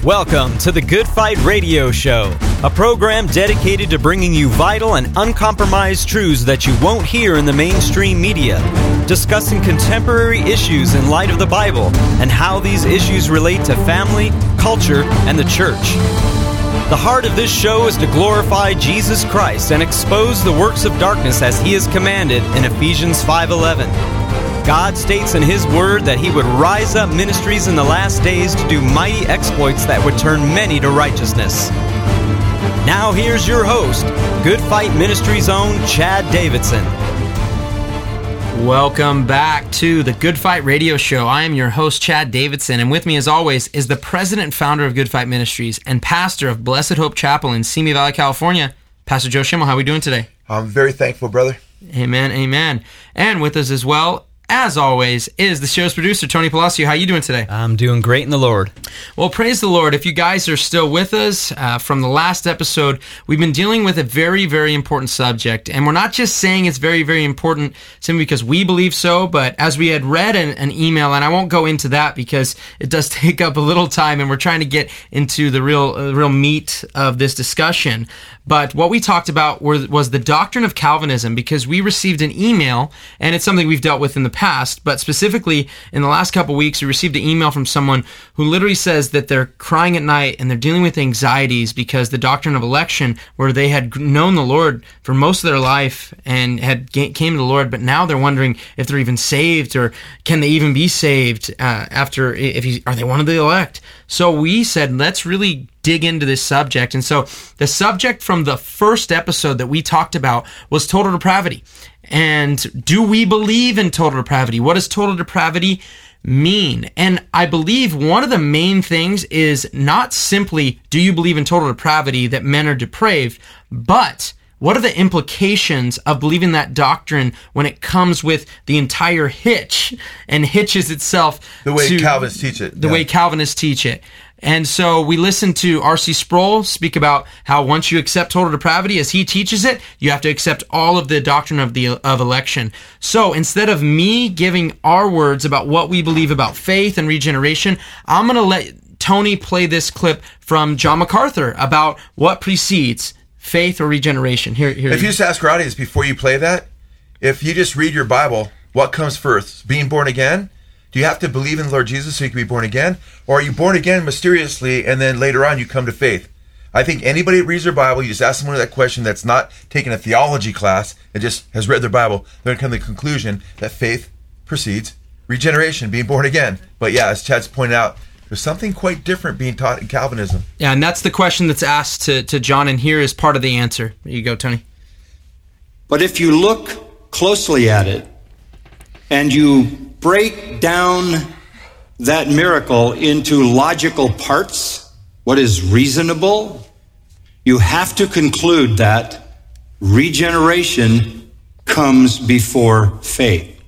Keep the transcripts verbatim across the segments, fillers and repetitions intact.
Welcome to the Good Fight Radio Show, a program dedicated to bringing you vital and uncompromised truths that you won't hear in the mainstream media, discussing contemporary issues in light of the Bible and how these issues relate to family, culture, and the church. The heart of this show is to glorify Jesus Christ and expose the works of darkness as He is commanded in Ephesians five eleven. God states in His Word that He would rise up ministries in the last days to do mighty exploits that would turn many to righteousness. Now here's your host, Good Fight Ministries' own Chad Davidson. Welcome back to the Good Fight Radio Show. I am your host, Chad Davidson, and with me as always is the president and founder of Good Fight Ministries and pastor of Blessed Hope Chapel in Simi Valley, California, Pastor Joe Schimmel. How are we doing today? I'm very thankful, brother. Amen, amen. And with us as well, as always, is the show's producer, Tony Palacio. How are you doing today? I'm doing great in the Lord. Well, praise the Lord. If you guys are still with us uh, from the last episode, we've been dealing with a very, very important subject. And we're not just saying it's very, very important simply because we believe so, but as we had read an, an email, and I won't go into that because it does take up a little time, and we're trying to get into the real, uh, real meat of this discussion. But what we talked about were, was the doctrine of Calvinism, because we received an email, and it's something we've dealt with in the past, but specifically in the last couple of weeks, we received an email from someone who literally says that they're crying at night and they're dealing with anxieties because the doctrine of election, where they had known the Lord for most of their life and had came to the Lord, but now they're wondering if they're even saved, or can they even be saved uh, after, if he, are they one of the elect? So we said, let's really dig into this subject. And so the subject from the first episode that we talked about was total depravity. And do we believe in total depravity? What does total depravity mean? And I believe one of the main things is not simply, do you believe in total depravity, that men are depraved, but what are the implications of believing that doctrine when it comes with the entire hitch and hitches itself the way to Calvinists teach it. The yeah. way Calvinists teach it. And so we listened to R C Sproul speak about how once you accept total depravity as he teaches it, you have to accept all of the doctrine of the of election. So instead of me giving our words about what we believe about faith and regeneration, I'm going to let Tony play this clip from John MacArthur about what precedes faith or regeneration. Here, here. If you just ask our audience before you play that, if you just read your Bible, what comes first? Being born again? Do you have to believe in the Lord Jesus so you can be born again? Or are you born again mysteriously and then later on you come to faith? I think anybody that reads their Bible, you just ask someone that question that's not taken a theology class and just has read their Bible, they're going to come to the conclusion that faith precedes regeneration, being born again. But yeah, as Chad's pointed out, there's something quite different being taught in Calvinism. Yeah, and that's the question that's asked to, to John, and here is part of the answer. There you go, Tony. But if you look closely at it and you break down that miracle into logical parts, what is reasonable, you have to conclude that regeneration comes before faith.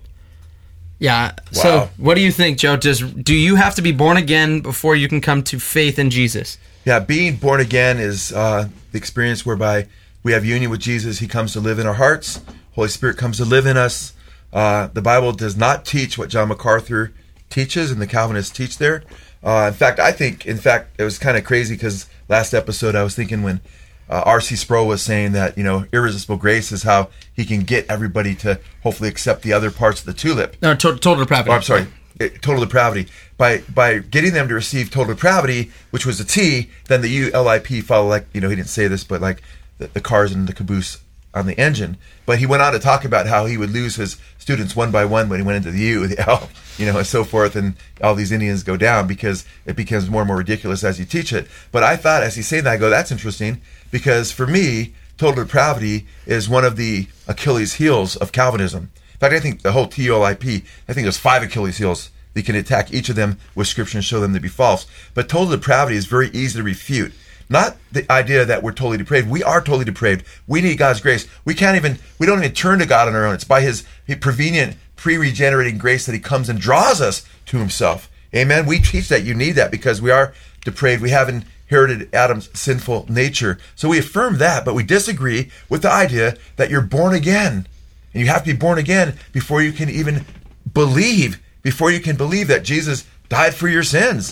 Yeah. Wow. So what do you think, Joe? Does do you have to be born again before you can come to faith in Jesus? Yeah, being born again is uh, the experience whereby we have union with Jesus. He comes to live in our hearts. Holy Spirit comes to live in us. Uh, the Bible does not teach what John MacArthur teaches and the Calvinists teach there. Uh, in fact, I think, in fact, it was kind of crazy because last episode I was thinking when uh, R C Sproul was saying that, you know, irresistible grace is how he can get everybody to hopefully accept the other parts of the tulip. No, to- total depravity. Oh, I'm sorry, it, total depravity. By by getting them to receive total depravity, which was a T, then the U L I P follow, like, you know, he didn't say this, but like the, the cars and the caboose on the engine. But he went on to talk about how he would lose his students one by one when he went into the U, the L, you know, and so forth, and all these Indians go down because it becomes more and more ridiculous as you teach it. But I thought, as he's saying that, I go, that's interesting, because for me, total depravity is one of the Achilles heels of Calvinism. In fact, I think the whole T O L I P, I think there's five Achilles heels. You can attack each of them with Scripture and show them to be false. But total depravity is very easy to refute. Not the idea that we're totally depraved. We are totally depraved. We need God's grace. We can't even, we don't even turn to God on our own. It's by His prevenient, pre-regenerating grace that He comes and draws us to Himself. Amen? We teach that you need that because we are depraved. We have inherited Adam's sinful nature. So we affirm that, but we disagree with the idea that you're born again. And you have to be born again before you can even believe, before you can believe that Jesus died for your sins.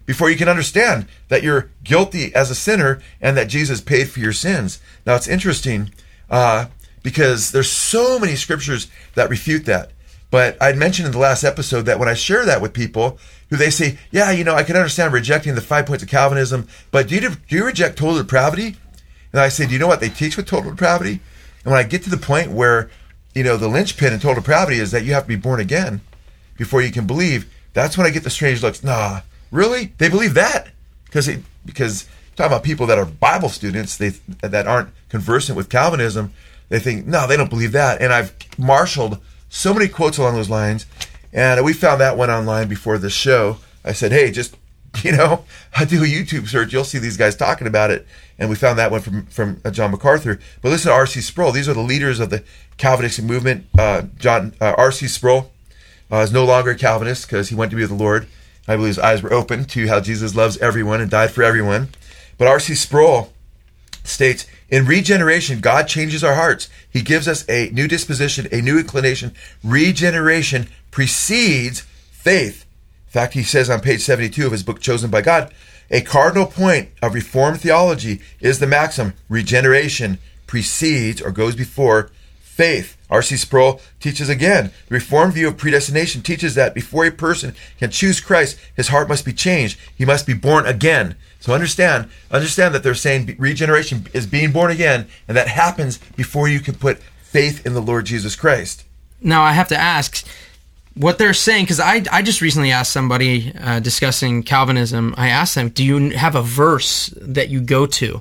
before you can understand that you're guilty as a sinner and that Jesus paid for your sins. Now, it's interesting uh, because there's so many scriptures that refute that. But I'd mentioned in the last episode that when I share that with people who they say, yeah, you know, I can understand rejecting the five points of Calvinism, but do you, do you reject total depravity? And I say, do you know what they teach with total depravity? And when I get to the point where, you know, the linchpin in total depravity is that you have to be born again before you can believe, that's when I get the strange looks. Nah, really? They believe that? Because they, because talking about people that are Bible students, they that aren't conversant with Calvinism, they think, no, they don't believe that. And I've marshaled so many quotes along those lines, and we found that one online before the show. I said, hey, just, you know, I do a YouTube search, you'll see these guys talking about it, and we found that one from, from uh, John MacArthur. But listen to R C Sproul. These are the leaders of the Calvinistic movement. Uh, John uh, R C Sproul uh, is no longer a Calvinist because he went to be with the Lord. I believe his eyes were open to how Jesus loves everyone and died for everyone. But R C Sproul states, in regeneration, God changes our hearts. He gives us a new disposition, a new inclination. Regeneration precedes faith. In fact, he says on page seventy-two of his book, Chosen by God, a cardinal point of Reformed theology is the maxim, regeneration precedes or goes before faith. R C Sproul teaches again, the Reformed view of predestination teaches that before a person can choose Christ, his heart must be changed. He must be born again. So understand, understand that they're saying regeneration is being born again, and that happens before you can put faith in the Lord Jesus Christ. Now, I have to ask, what they're saying, because I, I just recently asked somebody uh, discussing Calvinism, I asked them, do you have a verse that you go to?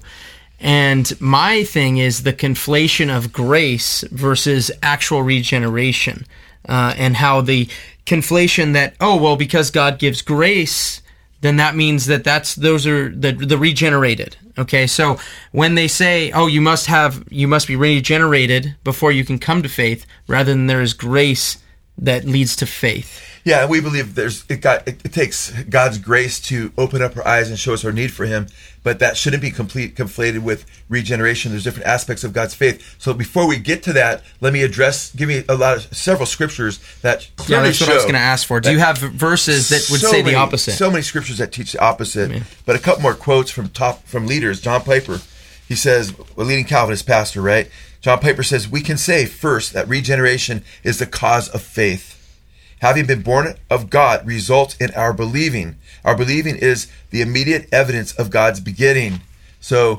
And my thing is the conflation of grace versus actual regeneration, uh, and how the conflation that, oh, well, because God gives grace, then that means that that's those are the the regenerated. Okay, so when they say, oh, you must have you must be regenerated before you can come to faith, rather than there is grace that leads to faith. Yeah, we believe there's it got it, it takes God's grace to open up our eyes and show us our need for Him, but that shouldn't be complete conflated with regeneration. There's different aspects of God's faith. So before we get to that, let me address, give me a lot of several scriptures that clearly yeah, that's show. what I was going to ask for. Do you have verses that would so say many, the opposite? So many scriptures that teach the opposite. Yeah. But a couple more quotes from top from leaders. John Piper, he says, a leading Calvinist pastor, right? John Piper says, we can say first that regeneration is the cause of faith. Having been born of God results in our believing. Our believing is the immediate evidence of God's beginning. So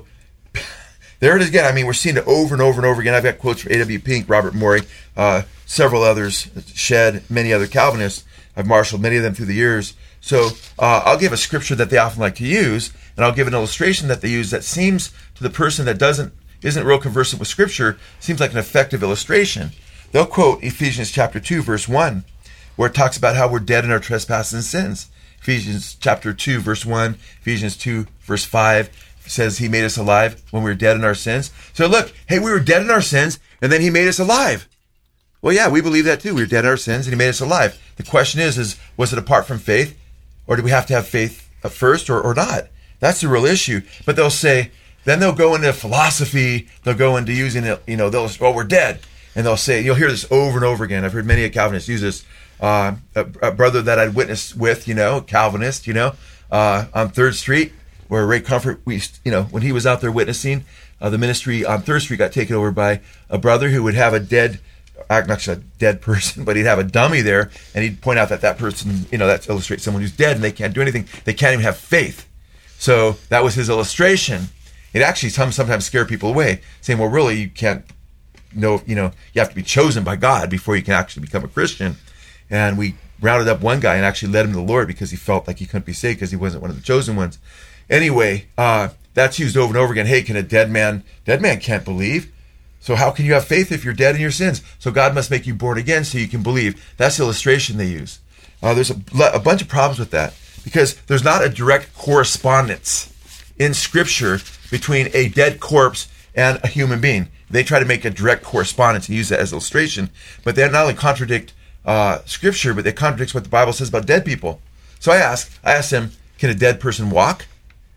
there it is again. I mean, we're seeing it over and over and over again. I've got quotes from A W Pink, Robert Morey, uh, several others, Shedd, many other Calvinists. I've marshaled many of them through the years. So uh, I'll give a scripture that they often like to use, and I'll give an illustration that they use that seems to the person that doesn't isn't real conversant with Scripture, seems like an effective illustration. They'll quote Ephesians chapter two, verse one. Where it talks about how we're dead in our trespasses and sins. Ephesians chapter two, verse one, Ephesians two, verse five says he made us alive when we were dead in our sins. So look, hey, we were dead in our sins, and then he made us alive. Well, yeah, we believe that too. We were dead in our sins, and he made us alive. The question is, is was it apart from faith, or do we have to have faith first, or, or not? That's the real issue. But they'll say, then they'll go into philosophy, they'll go into using it, you know, they'll, well, we're dead. And they'll say, you'll hear this over and over again. I've heard many Calvinists use this. Uh, a, a brother that I'd witnessed with, you know, Calvinist, you know, uh, on Third Street, where Ray Comfort, we, you know, when he was out there witnessing, uh, the ministry on Third Street got taken over by a brother who would have a dead, not a dead person, but he'd have a dummy there, and he'd point out that that person, you know, that illustrates someone who's dead and they can't do anything. They can't even have faith. So that was his illustration. It actually sometimes scared people away, saying, well, really, you can't know, you know, you have to be chosen by God before you can actually become a Christian. And we rounded up one guy and actually led him to the Lord because he felt like he couldn't be saved because he wasn't one of the chosen ones. Anyway, uh, that's used over and over again. Hey, can a dead man, dead man can't believe. So how can you have faith if you're dead in your sins? So God must make you born again so you can believe. That's the illustration they use. Uh, there's a, a bunch of problems with that because there's not a direct correspondence in Scripture between a dead corpse and a human being. They try to make a direct correspondence and use that as illustration, but they not only contradict Uh, scripture, but it contradicts what the Bible says about dead people. So I asked, I asked him, can a dead person walk?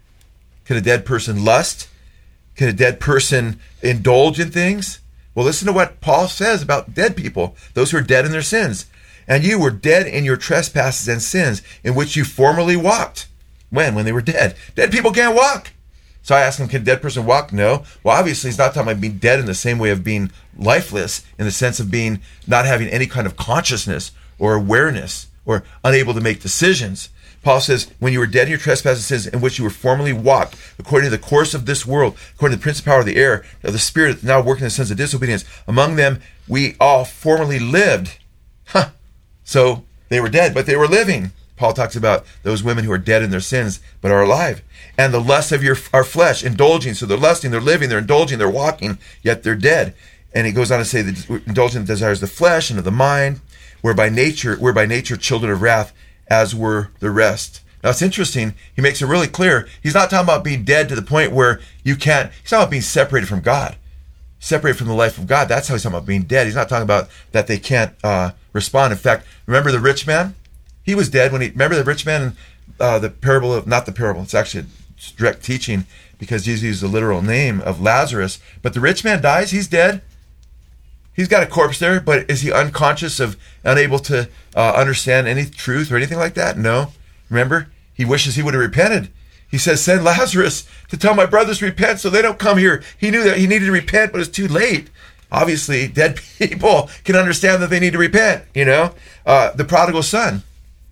Can a dead person lust? Can a dead person indulge in things? Well, listen to what Paul says about dead people, those who are dead in their sins. And you were dead in your trespasses and sins in which you formerly walked. When? When they were dead. Dead people can't walk. So I asked him, can a dead person walk? No. Well, obviously, he's not talking about being dead in the same way of being lifeless, in the sense of being not having any kind of consciousness or awareness or unable to make decisions. Paul says, when you were dead in your trespasses and sins in which you were formerly walked, according to the course of this world, according to the prince of power of the air, of the spirit now working in the sons of disobedience, among them we all formerly lived. Huh. So they were dead, but they were living. Paul talks about those women who are dead in their sins, but are alive. And the lust of your our flesh, indulging. So they're lusting, they're living, they're indulging, they're walking, yet they're dead. And he goes on to say that indulging the desires of the flesh and of the mind, where by nature, we're by nature children of wrath, as were the rest. Now it's interesting, he makes it really clear, he's not talking about being dead to the point where you can't, he's talking about being separated from God. Separated from the life of God. That's how he's talking about being dead. He's not talking about that they can't uh, respond. In fact, remember the rich man? He was dead when he, remember the rich man in uh, the parable of, not the parable, it's actually a direct teaching because Jesus used the literal name of Lazarus. But the rich man dies, he's dead. He's got a corpse there, but is he unconscious of, unable to uh, understand any truth or anything like that? No. Remember, he wishes he would have repented. He says, send Lazarus to tell my brothers to repent so they don't come here. He knew that he needed to repent, but it's too late. Obviously, dead people can understand that they need to repent, you know. Uh, the prodigal son,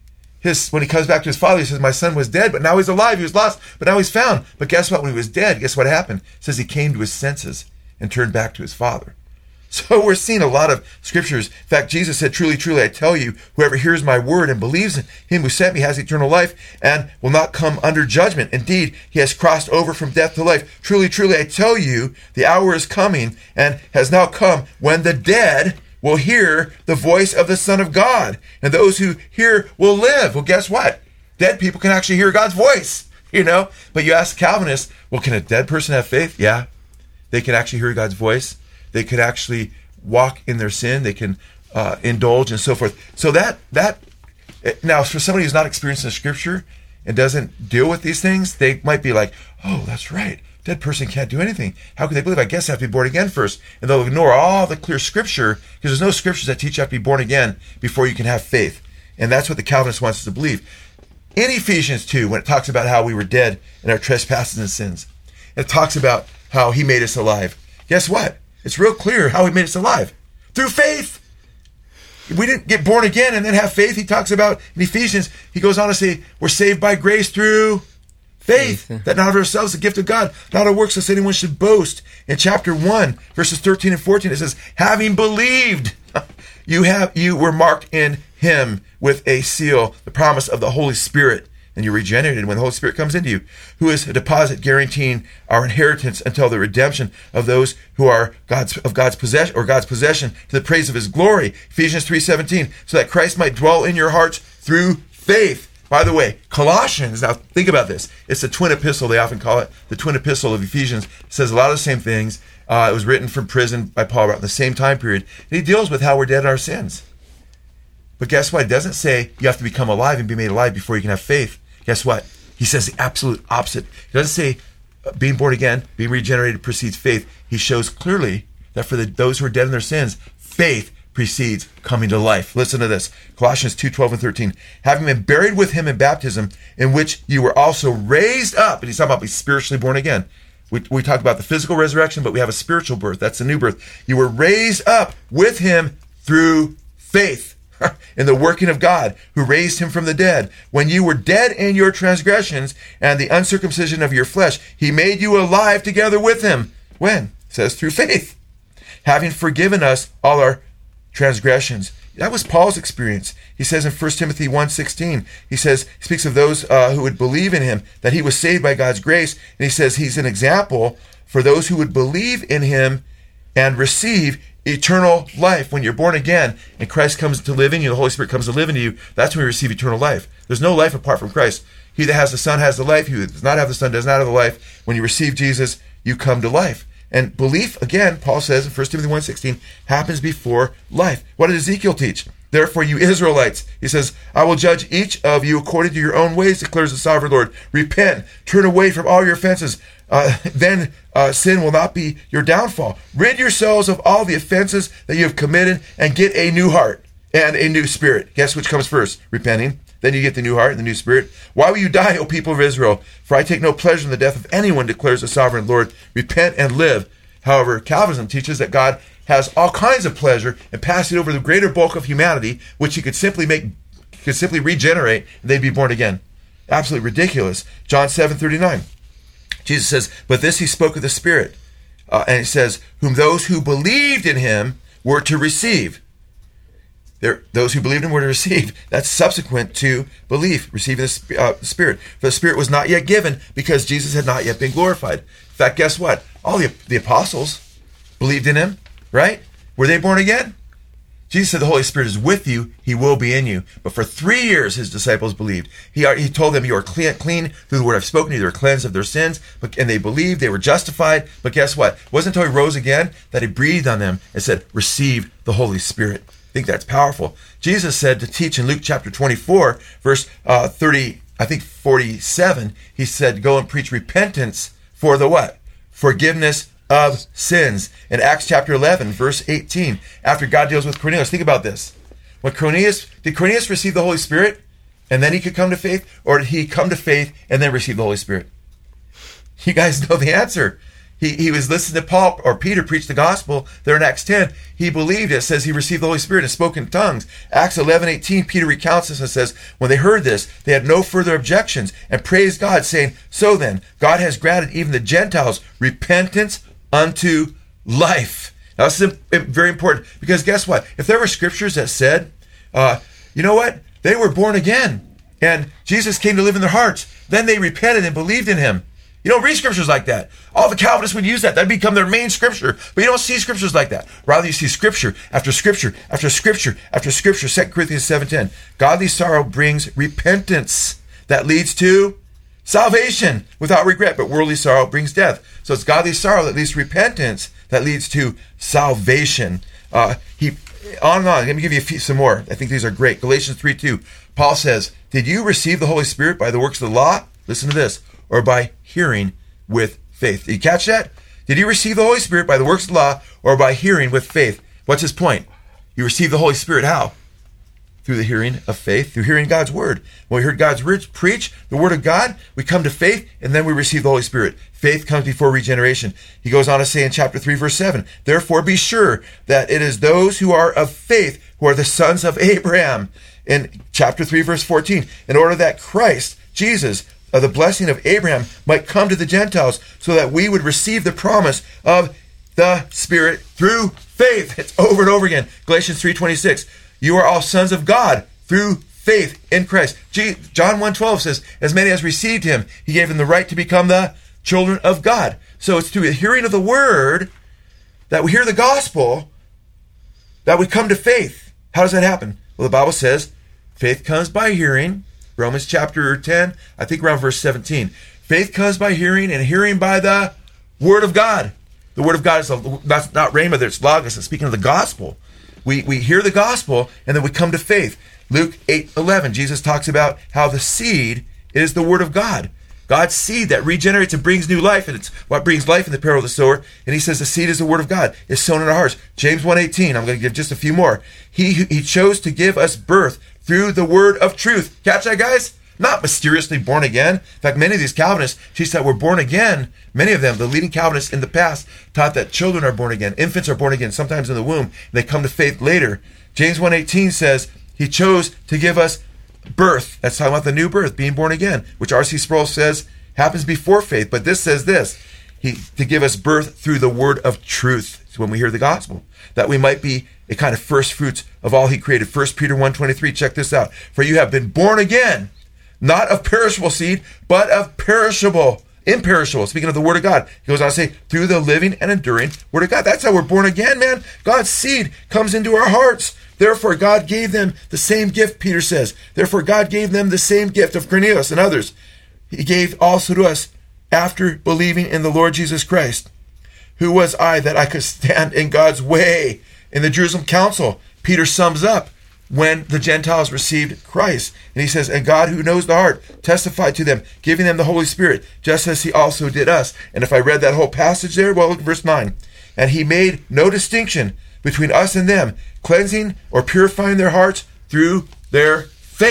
his when he comes back to his father, he says, my son was dead, but now he's alive. He was lost, but now he's found. But guess what? When he was dead, guess what happened? It says he came to his senses and turned back to his father. So we're seeing a lot of scriptures. In fact, Jesus said, truly, truly, I tell you, whoever hears my word and believes in him who sent me has eternal life and will not come under judgment. Indeed, he has crossed over from death to life. Truly, truly, I tell you, the hour is coming and has now come when the dead will hear the voice of the Son of God, and those who hear will live. Well, guess what? Dead people can actually hear God's voice, you know? But you ask Calvinists, well, can a dead person have faith? Yeah. They can actually hear God's voice. They could actually walk in their sin. They can uh, indulge and so forth. So that, that now for somebody who's not experiencing the scripture and doesn't deal with these things, they might be like, oh, that's right. Dead person can't do anything. How can they believe? I guess they have to be born again first. And they'll ignore all the clear scripture because there's no scriptures that teach you have to be born again before you can have faith. And that's what the Calvinist wants us to believe. In Ephesians two, when it talks about how we were dead in our trespasses and sins, it talks about how he made us alive. Guess what? It's real clear how he made us alive. Through faith. We didn't get born again and then have faith. He talks about in Ephesians, he goes on to say, we're saved by grace through faith. faith. That not of ourselves, the gift of God, not of works, lest anyone should boast. In chapter one, verses thirteen and fourteen, it says, having believed, you have you were marked in him with a seal, the promise of the Holy Spirit. And you're regenerated when the Holy Spirit comes into you, who is a deposit guaranteeing our inheritance until the redemption of those who are God's of God's possession or God's possession to the praise of his glory. Ephesians three seventeen, so that Christ might dwell in your hearts through faith. By the way, Colossians, now think about this. It's the twin epistle, they often call it the twin epistle of Ephesians. It says a lot of the same things. Uh, it was written from prison by Paul around the same time period. And he deals with how we're dead in our sins. But guess what? It doesn't say you have to become alive and be made alive before you can have faith. Guess what? He says the absolute opposite. He doesn't say uh, being born again, being regenerated precedes faith. He shows clearly that for the, those who are dead in their sins, faith precedes coming to life. Listen to this. Colossians two, twelve and thirteen. Having been buried with him in baptism, in which you were also raised up. And he's talking about being spiritually born again. We, we talk about the physical resurrection, but we have a spiritual birth. That's the new birth. You were raised up with him through faith. In the working of God, who raised him from the dead. When you were dead in your transgressions and the uncircumcision of your flesh, he made you alive together with him. When? It says through faith. Having forgiven us all our transgressions. That was Paul's experience. He says in First Timothy one sixteen, he says, he speaks of those uh, who would believe in him, that he was saved by God's grace. And he says he's an example for those who would believe in him and receive eternal life. When you're born again and Christ comes to live in you, the Holy Spirit comes to live in you, that's when we receive eternal life. There's no life apart from Christ. He that has the Son has the life. He who does not have the Son does not have the life. When you receive Jesus, you come to life. And belief, again, Paul says in First Timothy one sixteen, happens before life. What did Ezekiel teach? Therefore, you Israelites, he says, I will judge each of you according to your own ways, declares the sovereign Lord. Repent, turn away from all your offenses. Uh, then uh, sin will not be your downfall. Rid yourselves of all the offenses that you have committed and get a new heart and a new spirit. Guess which comes first? Repenting. Then you get the new heart and the new spirit. Why will you die, O people of Israel? For I take no pleasure in the death of anyone, declares the sovereign Lord. Repent and live. However, Calvinism teaches that God has all kinds of pleasure in passing over the greater bulk of humanity, which he could simply make, could simply regenerate, and they'd be born again. Absolutely ridiculous. John seven thirty-nine. Jesus says, but this he spoke of the Spirit. Uh, and it says, whom those who believed in him were to receive. There, those who believed in him were to receive. That's subsequent to belief, receiving the uh, Spirit. For the Spirit was not yet given because Jesus had not yet been glorified. In fact, guess what? All the, the apostles believed in him, right? Were they born again? Jesus said the Holy Spirit is with you. He will be in you. But for three years, his disciples believed. He, he told them, you are clean, clean through the word I've spoken to you. They were cleansed of their sins. But, and they believed. They were justified. But guess what? It wasn't until he rose again that he breathed on them and said, receive the Holy Spirit. I think that's powerful. Jesus said to teach in Luke chapter twenty-four, verse uh, thirty, I think forty-seven, he said, go and preach repentance for the what? Forgiveness of sins. In Acts chapter eleven, verse eighteen, after God deals with Cornelius, think about this. When Cornelius, did Cornelius receive the Holy Spirit and then he could come to faith? Or did he come to faith and then receive the Holy Spirit? You guys know the answer. He he was listening to Paul or Peter preach the gospel there in Acts ten. He believed it. It says he received the Holy Spirit and spoke in tongues. Acts eleven eighteen, Peter recounts this and says, when they heard this, they had no further objections and praised God, saying, so then, God has granted even the Gentiles repentance unto life. Now, this is very important because guess what? If there were scriptures that said, uh, you know what? They were born again and Jesus came to live in their hearts. Then they repented and believed in him. You don't read scriptures like that. All the Calvinists would use that. That'd become their main scripture. But you don't see scriptures like that. Rather, you see scripture after scripture after scripture after scripture. Second Corinthians seven ten. Godly sorrow brings repentance that leads to salvation without regret. But worldly sorrow brings death. So it's godly sorrow that leads to repentance that leads to salvation. Uh, he on and on. Let me give you a few, some more. I think these are great. Galatians three two. Paul says, did you receive the Holy Spirit by the works of the law? Listen to this. Or by hearing with faith. Did you catch that? Did you receive the Holy Spirit by the works of the law or by hearing with faith? What's his point? You receive the Holy Spirit how? Through the hearing of faith, through hearing God's word. When we heard God's word preach, the word of God, we come to faith and then we receive the Holy Spirit. Faith comes before regeneration. He goes on to say in chapter three, verse seven, therefore be sure that it is those who are of faith who are the sons of Abraham. In chapter three, verse fourteen, in order that Christ, Jesus, of the blessing of Abraham might come to the Gentiles so that we would receive the promise of the Spirit through faith. It's over and over again. Galatians three twenty-six. You are all sons of God through faith in Christ. John one twelve says, as many as received him, he gave them the right to become the children of God. So it's through the hearing of the word that we hear the gospel that we come to faith. How does that happen? Well, the Bible says faith comes by hearing. Romans chapter ten, I think around verse seventeen. Faith comes by hearing, and hearing by the word of God. The word of God is a, that's not rhema, it's logos. It's speaking of the gospel. We we hear the gospel, and then we come to faith. Luke eight eleven, Jesus talks about how the seed is the word of God. God's seed that regenerates and brings new life, and it's what brings life in the parable of the sower. And he says the seed is the word of God. It's sown in our hearts. James one eighteen, I'm going to give just a few more. He he chose to give us birth through the word of truth. Catch that, guys? Not mysteriously born again. In fact, many of these Calvinists teach that we're born again. Many of them, the leading Calvinists in the past, taught that children are born again. Infants are born again, sometimes in the womb. And they come to faith later. James one eighteen says he chose to give us birth. That's talking about the new birth, being born again, which R C Sproul says happens before faith. But this says this, he to give us birth through the word of truth. It's when we hear the gospel, that we might be a kind of first fruits of all he created. First Peter one twenty-three, check this out. For you have been born again, not of perishable seed, but of perishable, imperishable. Speaking of the word of God, he goes on to say, through the living and enduring word of God. That's how we're born again, man. God's seed comes into our hearts. Therefore, God gave them the same gift, Peter says. Therefore, God gave them the same gift of Cornelius and others. He gave also to us after believing in the Lord Jesus Christ. Who was I that I could stand in God's way? In the Jerusalem Council, Peter sums up when the Gentiles received Christ. And he says, and God who knows the heart testified to them, giving them the Holy Spirit, just as he also did us. And if I read that whole passage there, well, look at verse nine. And he made no distinction between us and them, cleansing or purifying their hearts through their faith.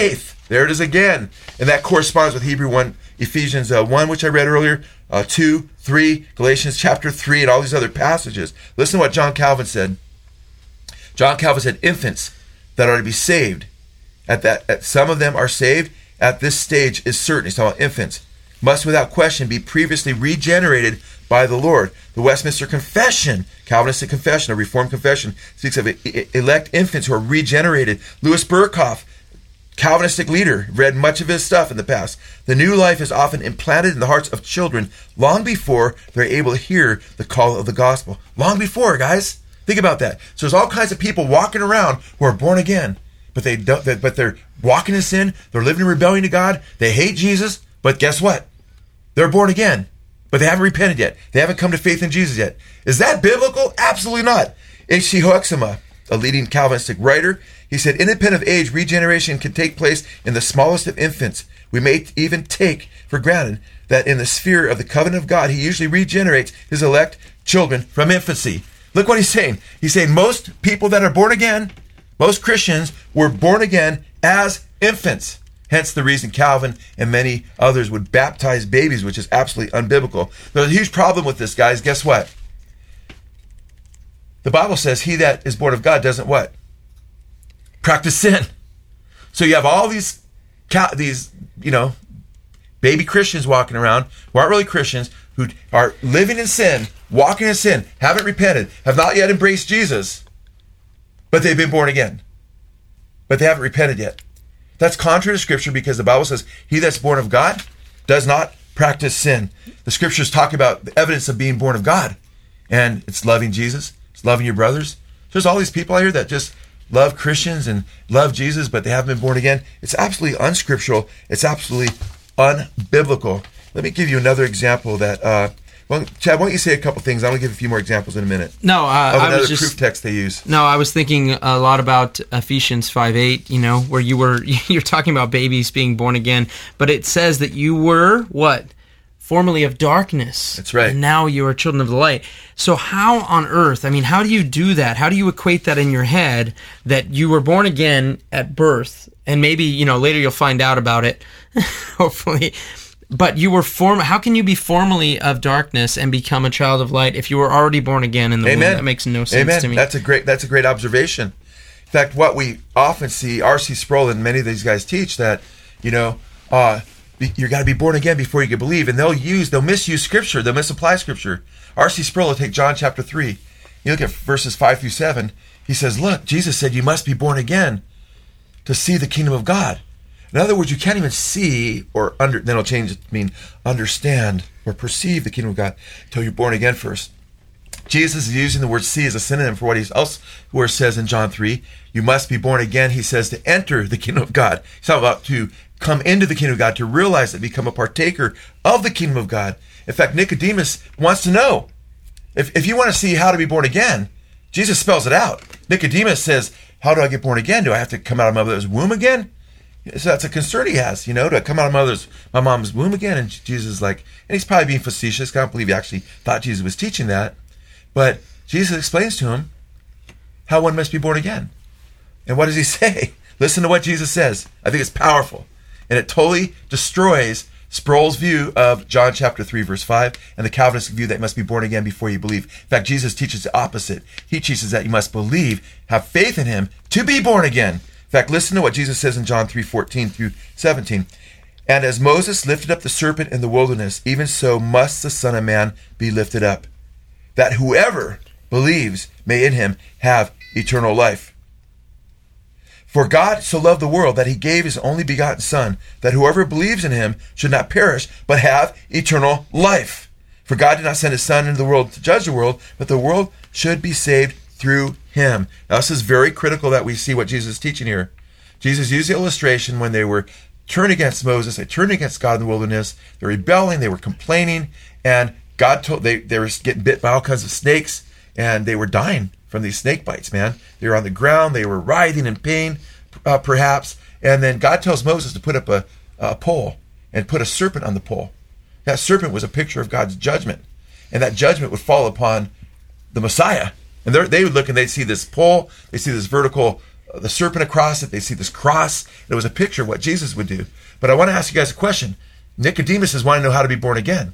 There it is again. And that corresponds with Hebrew one, Ephesians uh, one, which I read earlier, uh, two, three, Galatians chapter three, and all these other passages. Listen to what John Calvin said. John Calvin said, infants that are to be saved, at that, at, some of them are saved at this stage is certain. He's talking about infants. Must without question be previously regenerated by the Lord. The Westminster Confession, Calvinistic confession, a Reformed confession, speaks of elect infants who are regenerated. Louis Berkhoff, Calvinistic leader, read much of his stuff in the past. The new life is often implanted in the hearts of children long before they're able to hear the call of the gospel. Long before, guys. Think about that. So there's all kinds of people walking around who are born again, but they don't. But they're walking in sin. They're living in rebellion to God. They hate Jesus. But guess what? They're born again, but they haven't repented yet. They haven't come to faith in Jesus yet. Is that biblical? Absolutely not. H C Hoeksema, a leading Calvinistic writer, he said, independent of age, regeneration can take place in the smallest of infants. We may even take for granted that in the sphere of the covenant of God, he usually regenerates his elect children from infancy. Look what he's saying. He's saying most people that are born again, most Christians, were born again as infants. Hence the reason Calvin and many others would baptize babies, which is absolutely unbiblical. There's a huge problem with this, guys. Guess what? The Bible says he that is born of God doesn't what? Practice sin. So you have all these, these, you know, baby Christians walking around who aren't really Christians, who are living in sin, walking in sin, haven't repented, have not yet embraced Jesus, but they've been born again. But they haven't repented yet. That's contrary to Scripture because the Bible says he that's born of God does not practice sin. The Scriptures talk about the evidence of being born of God, and it's loving Jesus, it's loving your brothers. There's all these people out here that just love Christians and love Jesus, but they haven't been born again. It's absolutely unscriptural. It's absolutely unbiblical. Let me give you another example that, uh, well, Chad, why don't you say a couple things? I'm going to give a few more examples in a minute. No, uh, of I another was just, proof text they use. No, I was thinking a lot about Ephesians five eight, you know, where you were, you're talking about babies being born again, but it says that you were, what? Formerly of darkness. That's right. And now you are children of the light. So how on earth, I mean, how do you do that? How do you equate that in your head that you were born again at birth? And maybe, you know, later you'll find out about it, hopefully. But you were form. How can you be formerly of darkness and become a child of light if you were already born again in the Amen. womb? That makes no sense Amen. to me. That's a great. That's a great observation. In fact, what we often see, R C Sproul and many of these guys teach that, you know, uh, you got to be born again before you can believe, and they'll use, they'll misuse Scripture, they'll misapply Scripture. R C Sproul will take John chapter three. You look at verses five through seven. He says, "Look, Jesus said you must be born again to see the kingdom of God." In other words, you can't even see or under, then it'll change it to mean understand or perceive the kingdom of God until you're born again first. Jesus is using the word see as a synonym for what he else where it says in John three, you must be born again, he says, to enter the kingdom of God. He's talking about to come into the kingdom of God, to realize it, become a partaker of the kingdom of God. In fact, Nicodemus wants to know. If, if you want to see how to be born again, Jesus spells it out. Nicodemus says, how do I get born again? Do I have to come out of my mother's womb again? So that's a concern he has, you know, to come out of mother's, my mom's womb again. And Jesus is like, and he's probably being facetious. I don't believe he actually thought Jesus was teaching that. But Jesus explains to him how one must be born again. And what does he say? Listen to what Jesus says. I think it's powerful. And it totally destroys Sproul's view of John chapter three, verse five, and the Calvinist view that you must be born again before you believe. In fact, Jesus teaches the opposite. He teaches that you must believe, have faith in him to be born again. In fact, listen to what Jesus says in John three, fourteen through seventeen. And as Moses lifted up the serpent in the wilderness, even so must the Son of Man be lifted up, that whoever believes may in him have eternal life. For God so loved the world that he gave his only begotten Son, that whoever believes in him should not perish, but have eternal life. For God did not send his Son into the world to judge the world, but the world should be saved through him. Now, this is very critical that we see what Jesus is teaching here. Jesus used the illustration when they were turned against Moses, they turned against God in the wilderness, they were rebelling, they were complaining, and God told, they, they were getting bit by all kinds of snakes, and they were dying from these snake bites, man. They were on the ground, they were writhing in pain, uh, perhaps, and then God tells Moses to put up a, a pole and put a serpent on the pole. That serpent was a picture of God's judgment, and that judgment would fall upon the Messiah. And they would look and they'd see this pole, they see this vertical the serpent across it. They see this cross. It was a picture of what Jesus would do. But I want to ask you guys a question. Nicodemus is wanting to know how to be born again.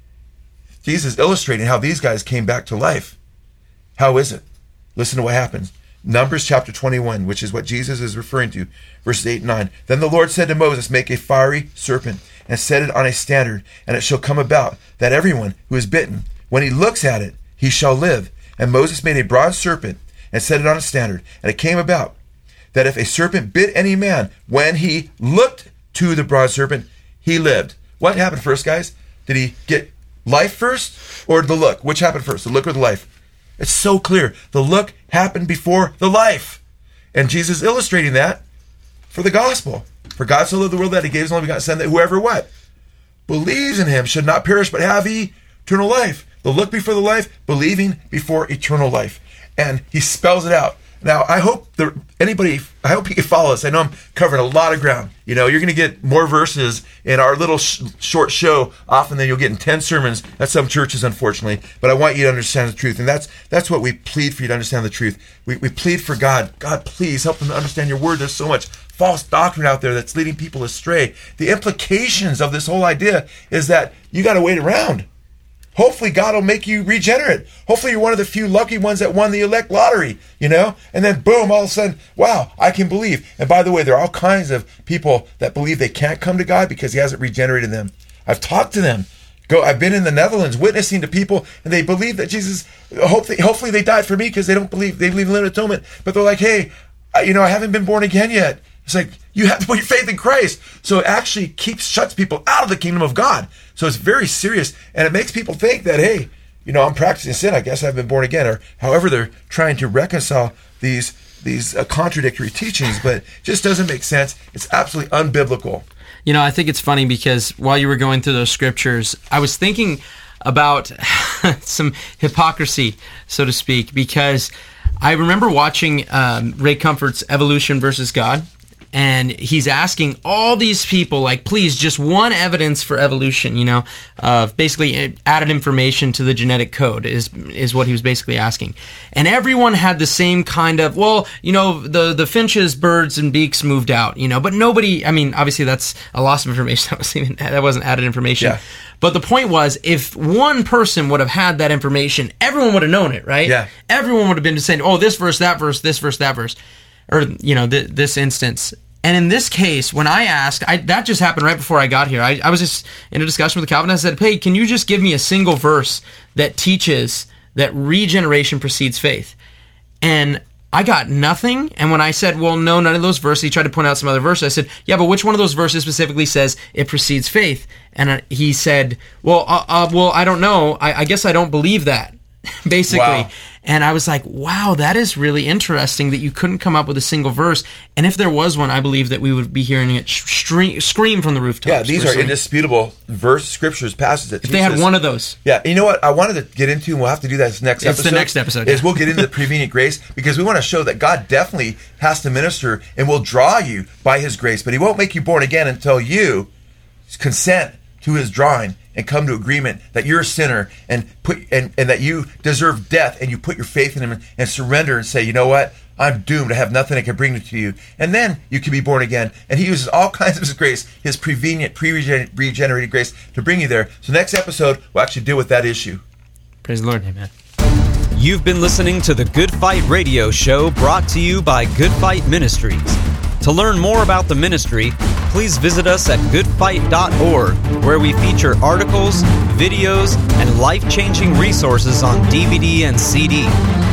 Jesus is illustrating how these guys came back to life. How is it? Listen to what happens. Numbers chapter twenty-one, which is what Jesus is referring to, verses eight and nine. Then the Lord said to Moses, make a fiery serpent and set it on a standard, and it shall come about that everyone who is bitten, when he looks at it, he shall live. And Moses made a bronze serpent and set it on a standard. And it came about that if a serpent bit any man, when he looked to the bronze serpent, he lived. What happened first, guys? Did he get life first or the look? Which happened first, the look or the life? It's so clear. The look happened before the life. And Jesus is illustrating that for the gospel. For God so loved the world that he gave his only begotten Son, that whoever what? Believes in him should not perish but have eternal life. The look before the life, believing before eternal life. And he spells it out. Now, I hope there, anybody, I hope you can follow us. I know I'm covering a lot of ground. You know, you're going to get more verses in our little sh- short show often than you'll get in ten sermons at some churches, unfortunately. But I want you to understand the truth. And that's that's what we plead for you to understand the truth. We, we plead for God. God, please help them to understand your word. There's so much false doctrine out there that's leading people astray. The implications of this whole idea is that you got to wait around. Hopefully God will make you regenerate. Hopefully you're one of the few lucky ones that won the elect lottery, you know? And then boom, all of a sudden, wow, I can believe. And by the way, there are all kinds of people that believe they can't come to God because he hasn't regenerated them. I've talked to them. Go. I've been in the Netherlands witnessing to people, and they believe that Jesus, hopefully, hopefully they died for me because they don't believe, they believe in limited atonement. But they're like, hey, you know, I haven't been born again yet. It's like, you have to put your faith in Christ. So it actually keeps, shuts people out of the kingdom of God. So it's very serious. And it makes people think that, hey, you know, I'm practicing sin. I guess I've been born again. Or however they're trying to reconcile these these uh, contradictory teachings. But it just doesn't make sense. It's absolutely unbiblical. You know, I think it's funny because while you were going through those scriptures, I was thinking about some hypocrisy, so to speak, because I remember watching um, Ray Comfort's Evolution versus God, and he's asking all these people, like, please, just one evidence for evolution, you know, uh, basically added information to the genetic code is is what he was basically asking. And everyone had the same kind of, well, you know, the, the finches, birds, and beaks moved out, you know, but nobody, I mean, obviously that's a loss of information. That wasn't, even, that wasn't added information. Yeah. But the point was, if one person would have had that information, everyone would have known it, right? Yeah. Everyone would have been just saying, oh, this verse, that verse, this verse, that verse, or, you know, th- this instance. And in this case, when I asked, I, that just happened right before I got here. I, I was just in a discussion with Calvin. I said, hey, can you just give me a single verse that teaches that regeneration precedes faith? And I got nothing. And when I said, well, no, none of those verses, he tried to point out some other verses. I said, yeah, but which one of those verses specifically says it precedes faith? And he said, well, uh, uh, well, I don't know. I, I guess I don't believe that, basically. Wow. And I was like, wow, that is really interesting that you couldn't come up with a single verse. And if there was one, I believe that we would be hearing it stre- scream from the rooftops. Yeah, these are indisputable verse, scriptures, passages that If they had us. one of those. Yeah, you know what I wanted to get into, and we'll have to do that this next It's episode. the next episode. Is yeah. we'll get into the prevenient grace, because we want to show that God definitely has to minister and will draw you by his grace, but he won't make you born again until you consent to his drawing and come to agreement that you're a sinner and put and, and that you deserve death, and you put your faith in him and, and surrender and say, you know what, I'm doomed. I have nothing that can bring it to you. And then you can be born again. And he uses all kinds of his grace, his prevenient, pre-regenerated grace, to bring you there. So next episode, we'll actually deal with that issue. Praise the Lord. Amen. You've been listening to the Good Fight Radio Show, brought to you by Good Fight Ministries. To learn more about the ministry, please visit us at good fight dot org, where we feature articles, videos, and life-changing resources on D V D and C D.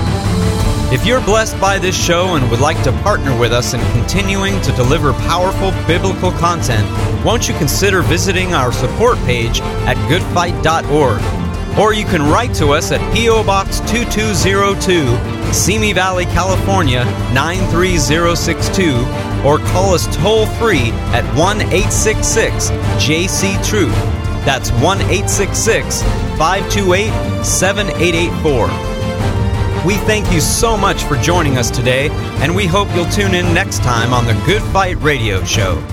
If you're blessed by this show and would like to partner with us in continuing to deliver powerful biblical content, won't you consider visiting our support page at good fight dot org? Or you can write to us at P O Box two two zero two, Simi Valley, California nine three zero six two, or call us toll-free at one eight six six J C Truth. That's one eight six six five two eight seven eight eight four. We thank you so much for joining us today, and we hope you'll tune in next time on the Good Fight Radio Show.